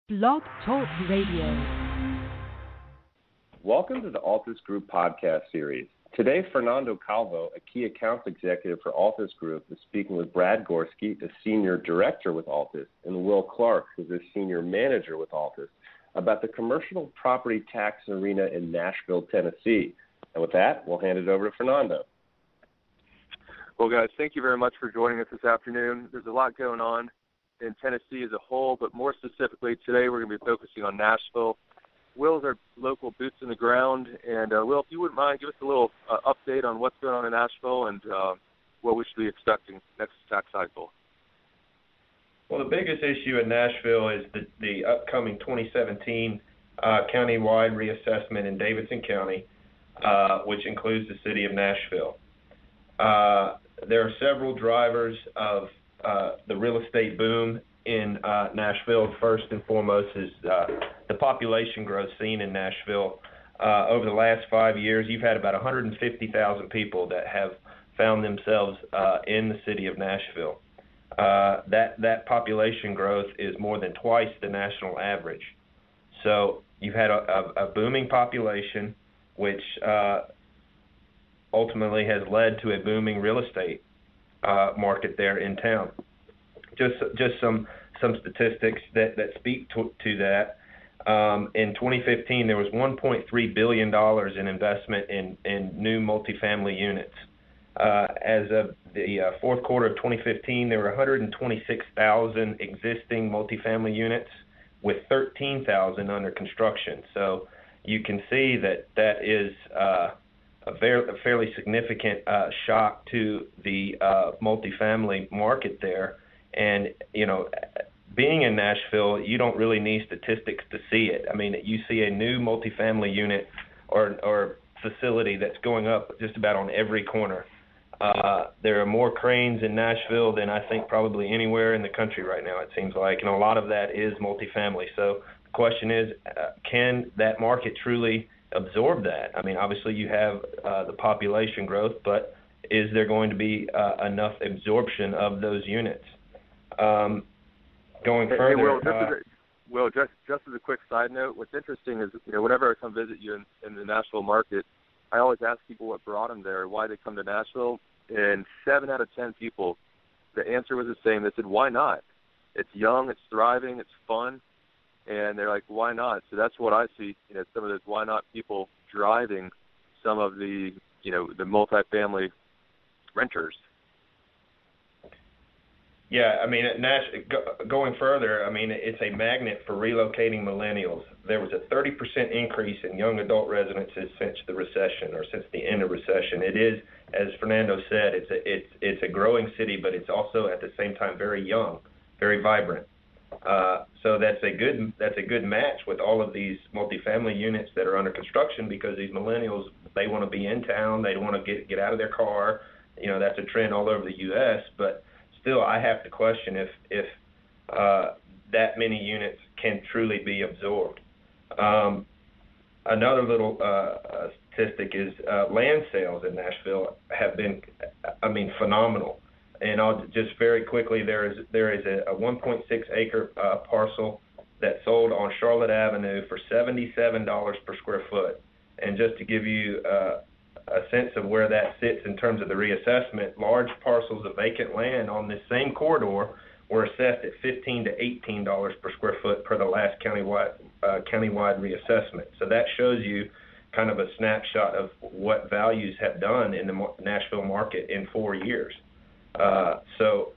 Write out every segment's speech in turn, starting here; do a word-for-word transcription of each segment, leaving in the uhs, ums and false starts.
Blog Talk Radio. Welcome to the Altus Group podcast series. Today, Fernando Calvo, a key accounts executive for Altus Group, is speaking with Brad Gorski, a senior director with Altus, and Will Clark, who's a senior manager with Altus, about the commercial property tax arena in Nashville, Tennessee. And with that, we'll hand it over to Fernando. Well, guys, thank you very much for joining us this afternoon. There's a lot going on in Tennessee as a whole, but more specifically today we're going to be focusing on Nashville. Will's our local boots in the ground, and uh, Will, if you wouldn't mind, give us a little uh, update on what's going on in Nashville and uh, what we should be expecting next tax cycle. Well, the biggest issue in Nashville is the, the upcoming twenty seventeen uh, countywide reassessment in Davidson County, uh, which includes the city of Nashville. Uh, there are several drivers of uh, the real estate boom in uh, Nashville. First and foremost is uh, the population growth seen in Nashville. Uh, over the last five years, you've had about one hundred fifty thousand people that have found themselves uh, in the city of Nashville. Uh, that that population growth is more than twice the national average. So you've had a, a, a booming population, which uh, ultimately has led to a booming real estate uh, market there in town. Just just some some statistics that, that speak to, to that. Um, in twenty fifteen, there was one point three billion dollars in investment in, in new multifamily units. Uh, as of the uh, fourth quarter of twenty fifteen, there were one hundred twenty-six thousand existing multifamily units with thirteen thousand under construction. So you can see that that is uh, a, very, a fairly significant uh, shock to the uh, multifamily market there. And, you know, being in Nashville, you don't really need statistics to see it. I mean, you see a new multifamily unit or or facility that's going up just about on every corner. Uh, there are more cranes in Nashville than I think probably anywhere in the country right now, it seems like, and a lot of that is multifamily. So the question is, uh, can that market truly absorb that? I mean, obviously you have uh, the population growth, but is there going to be uh, enough absorption of those units? Um, going hey, further, hey, Will, just, uh, as a, Will just, just as a quick side note, what's interesting is, you know, whenever I come visit you in, in the Nashville market, I always ask people what brought them there, why they come to Nashville, and seven out of ten people, the answer was the same. They said, why not? It's young, it's thriving, it's fun, and they're like, why not? So that's what I see, you know, some of those why not people driving some of the, you know, the multifamily renters. Yeah, I mean, Nash, go, going further, I mean, it's a magnet for relocating millennials. There was a thirty percent increase in young adult residences since the recession or since the end of recession. It is, as Fernando said, it's a, it's, it's a growing city, but it's also at the same time very young, very vibrant. Uh, so that's a good that's a good match with all of these multifamily units that are under construction because these millennials, they want to be in town, they want to get get out of their car. You know, that's a trend all over the U S, but still, I have to question if if uh, that many units can truly be absorbed. Um, another little uh, statistic is uh, land sales in Nashville have been, I mean, phenomenal. And I'll just very quickly, there is there is a, a one point six acre uh, parcel that sold on Charlotte Avenue for seventy-seven dollars per square foot. And just to give you uh, a sense of where that sits in terms of the reassessment, large parcels of vacant land on this same corridor were assessed at fifteen to eighteen dollars per square foot per the last countywide uh, countywide reassessment. So that shows you kind of a snapshot of what values have done in the Nashville market in four years. Uh, so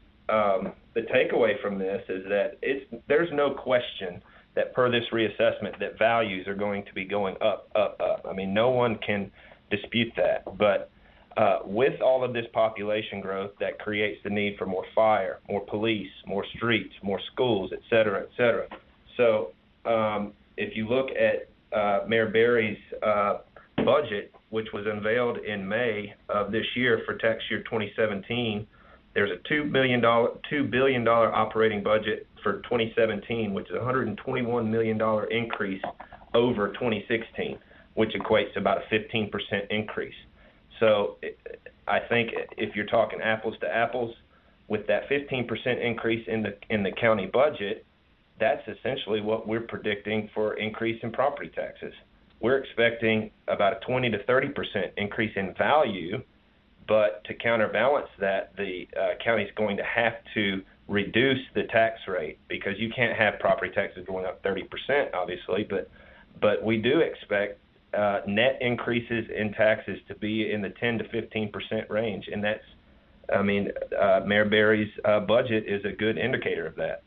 um, the takeaway from this is that it's there's no question that per this reassessment that values are going to be going up, up, up. I mean, no one can dispute that, but uh, with all of this population growth, that creates the need for more fire, more police, more streets, more schools, et cetera, et cetera. So um, if you look at uh, Mayor Berry's uh, budget, which was unveiled in May of this year for tax year twenty seventeen, there's a two billion dollars two billion dollars operating budget for twenty seventeen, which is a one hundred twenty-one million dollars increase over twenty sixteen. Which equates to about a fifteen percent increase. So I think if you're talking apples to apples, with that fifteen percent increase in the in the county budget, that's essentially what we're predicting for increase in property taxes. We're expecting about a twenty to thirty percent increase in value, but to counterbalance that, the uh, county's going to have to reduce the tax rate, because you can't have property taxes going up thirty percent, obviously, but but we do expect uh, net increases in taxes to be in the ten to fifteen percent range, and that's, I mean, uh, Mayor Berry's uh, budget is a good indicator of that.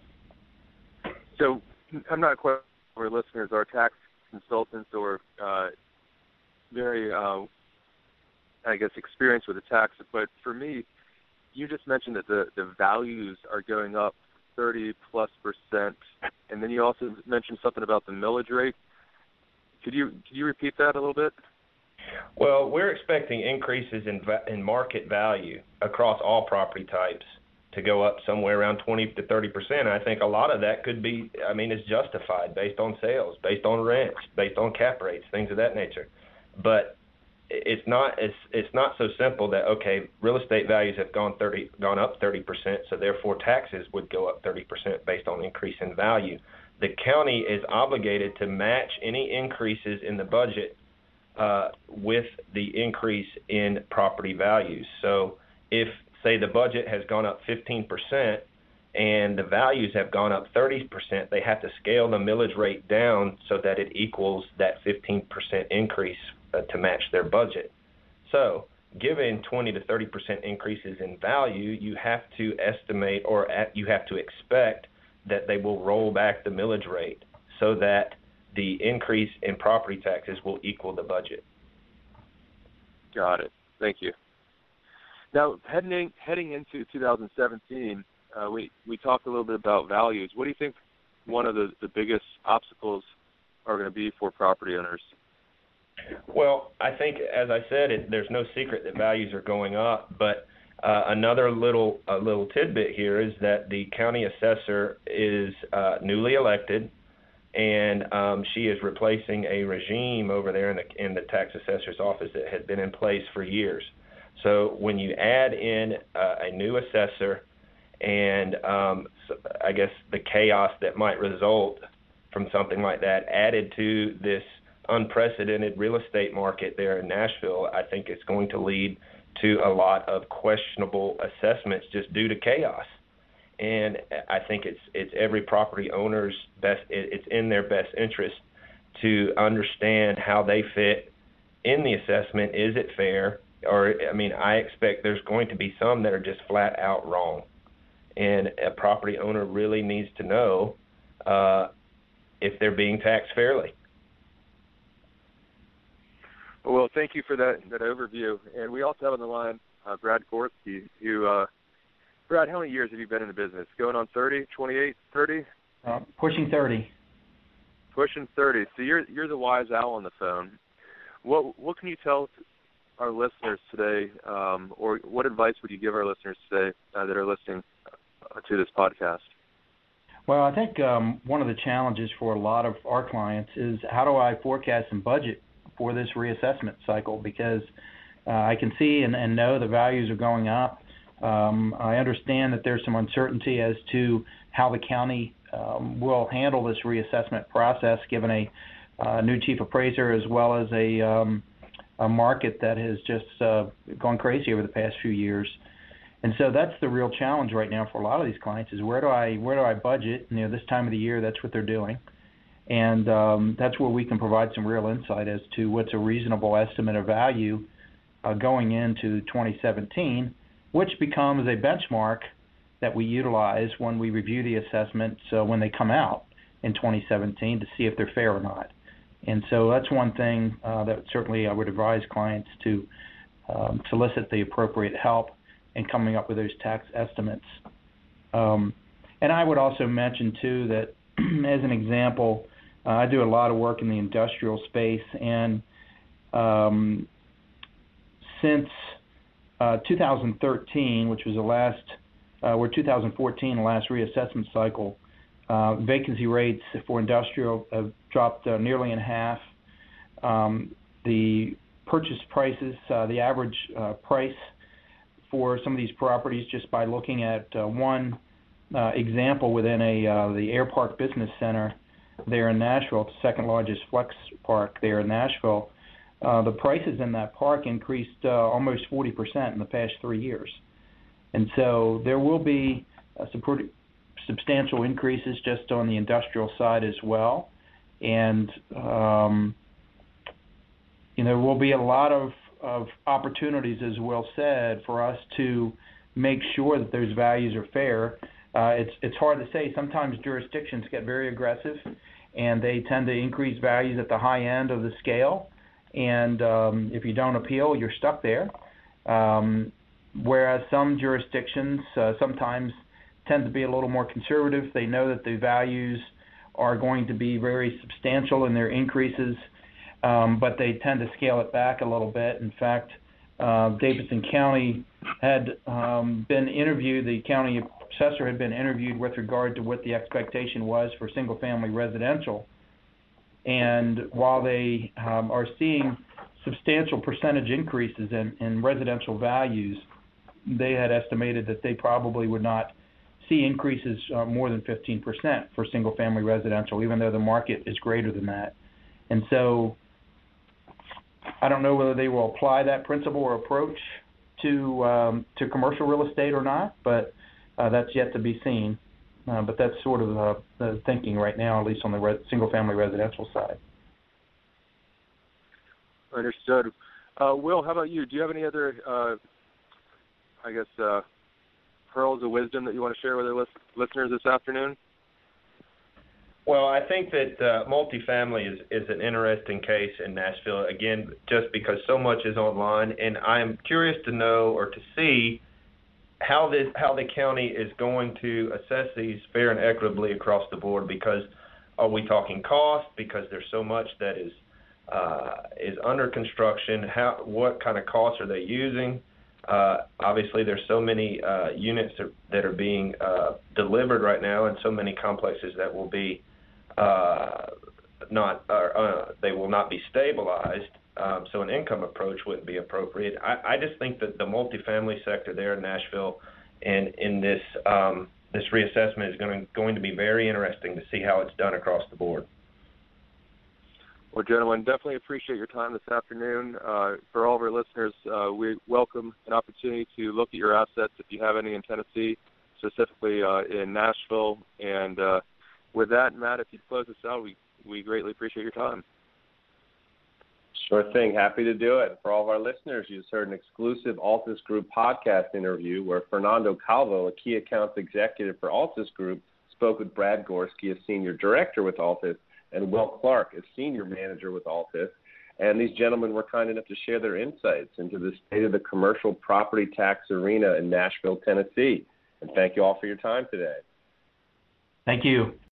So I'm not quite sure our listeners are tax consultants or uh, very, uh, I guess, experienced with the tax. But for me, you just mentioned that the, the values are going up thirty plus percent, and then you also mentioned something about the millage rate. Could you could you repeat that a little bit? Well, we're expecting increases in va- in market value across all property types to go up somewhere around twenty to thirty percent. I think a lot of that could be, I mean, is justified based on sales, based on rents, based on cap rates, things of that nature. But it's not it's it's not so simple that, okay, real estate values have gone thirty gone up thirty percent, so therefore taxes would go up thirty percent based on increase in value. The county is obligated to match any increases in the budget uh, with the increase in property values. So if, say, the budget has gone up fifteen percent and the values have gone up thirty percent, they have to scale the millage rate down so that it equals that fifteen percent increase uh, to match their budget. So given twenty to thirty percent increases in value, you have to estimate, or at, you have to expect that they will roll back the millage rate so that the increase in property taxes will equal the budget. Got it. Thank you. Now, heading heading into two thousand seventeen, uh, we we talked a little bit about values. What do you think one of the, the biggest obstacles are going to be for property owners? Well, I think, as I said, it, there's no secret that values are going up. But uh, another little a little tidbit here is that the county assessor is uh, newly elected, and um, she is replacing a regime over there in the in the tax assessor's office that had been in place for years. So when you add in uh, a new assessor and um, so I guess the chaos that might result from something like that added to this unprecedented real estate market there in Nashville, I think it's going to lead to a lot of questionable assessments just due to chaos. And I think it's it's every property owner's best, it's in their best interest to understand how they fit in the assessment. Is it fair? Or, I mean, I expect there's going to be some that are just flat out wrong. And a property owner really needs to know uh, if they're being taxed fairly. Well, thank you for that, that overview. And we also have on the line uh, Brad Gorski, who, uh, Brad, how many years have you been in the business? Going on thirty, twenty-eight, thirty? Uh, pushing thirty. Pushing thirty. So you're you're the wise owl on the phone. What what can you tell our listeners today, um, or what advice would you give our listeners today uh, that are listening uh, to this podcast? Well, I think um, one of the challenges for a lot of our clients is how do I forecast and budget for this reassessment cycle, because uh, I can see and, and know the values are going up. Um, I understand that there's some uncertainty as to how the county um, will handle this reassessment process, given a uh, new chief appraiser as well as a, um, a market that has just uh, gone crazy over the past few years. And so that's the real challenge right now for a lot of these clients is where do I where do I budget? You know, this time of the year, that's what they're doing. And um, that's where we can provide some real insight as to what's a reasonable estimate of value uh, going into twenty seventeen, which becomes a benchmark that we utilize when we review the assessments uh, when they come out in twenty seventeen to see if they're fair or not. And so that's one thing uh, that certainly I would advise clients to um, solicit the appropriate help in coming up with those tax estimates. Um, and I would also mention, too, that as an example, uh, I do a lot of work in the industrial space, and um, since uh, two thousand thirteen, which was the last, uh, or two thousand fourteen, the last reassessment cycle, uh, vacancy rates for industrial have dropped uh, nearly in half. Um, the purchase prices, uh, the average uh, price for some of these properties, just by looking at uh, one uh, example within a uh, the Air Park Business Center there in Nashville, it's the second largest flex park there in Nashville. Uh, the prices in that park increased uh, almost forty percent in the past three years. And so there will be uh, some pretty substantial increases just on the industrial side as well. And, um, you know, there will be a lot of, of opportunities, as Will said, for us to make sure that those values are fair. Uh, it's it's hard to say. Sometimes jurisdictions get very aggressive, and they tend to increase values at the high end of the scale. And um, if you don't appeal, you're stuck there. Um, whereas some jurisdictions uh, sometimes tend to be a little more conservative. They know that the values are going to be very substantial in their increases, um, but they tend to scale it back a little bit. In fact, uh, Davidson County had um, been interviewed, the county assessor had been interviewed with regard to what the expectation was for single-family residential. And while they um, are seeing substantial percentage increases in, in residential values, they had estimated that they probably would not see increases uh, more than fifteen percent for single-family residential, even though the market is greater than that. And so I don't know whether they will apply that principle or approach to um, to commercial real estate or not, but uh, that's yet to be seen. Uh, but that's sort of uh, the thinking right now, at least on the re- single-family residential side. Understood. Uh, Will, how about you? Do you have any other, uh, I guess, uh, pearls of wisdom that you want to share with our list- listeners this afternoon? Well, I think that uh, multifamily is, is an interesting case in Nashville, again, just because so much is online. And I'm curious to know or to see how this how the county is going to assess these fair and equitably across the board, because are we talking cost, because there's so much that is uh, is under construction, how what kind of costs are they using? Uh, obviously, there's so many uh, units that, that are being uh, delivered right now, and so many complexes that will be uh, not uh, they will not be stabilized. Um, so an income approach wouldn't be appropriate. I, I just think that the multifamily sector there in Nashville and in this um, this reassessment is going to, going to be very interesting to see how it's done across the board. Well, gentlemen, definitely appreciate your time this afternoon. Uh, for all of our listeners, uh, we welcome an opportunity to look at your assets if you have any in Tennessee, specifically uh, in Nashville. And uh, with that, Matt, if you'd close us out, we, we greatly appreciate your time. Sure thing. Happy to do it. For all of our listeners, you just heard an exclusive Altus Group podcast interview where Fernando Calvo, a key accounts executive for Altus Group, spoke with Brad Gorski, a senior director with Altus, and Will Clark, a senior manager with Altus. And these gentlemen were kind enough to share their insights into the state of the commercial property tax arena in Nashville, Tennessee. And thank you all for your time today. Thank you.